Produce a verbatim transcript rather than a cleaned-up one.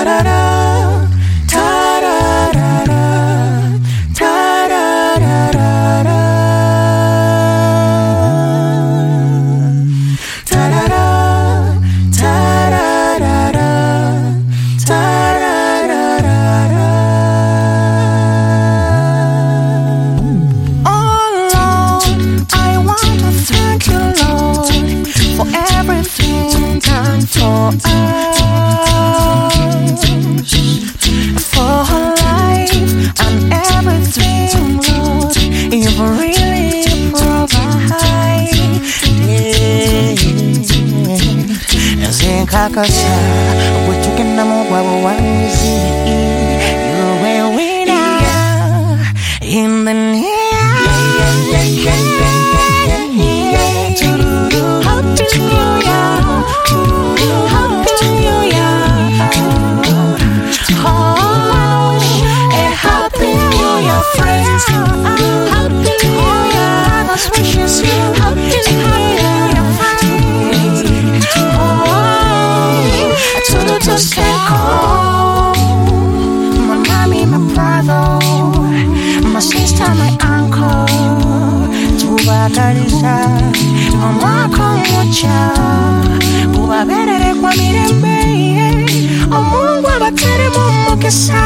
Ta-da-da, ta-da-da-da, ta-da-da-da-da, ta-da-da, ta-da-da-da, ta-da-da-da-da. Oh Lord, I want to thank you, Lord, for everything done for us, for her life and everything, Lord, you've really provided. Zinkakasa, butukena mugwabo wanzi, you will win in the near. My mommy, my brother, my sister, my uncle, tubakalisa omwaka omucha kubaberere kwa mirembe omungu abatere mu mukisa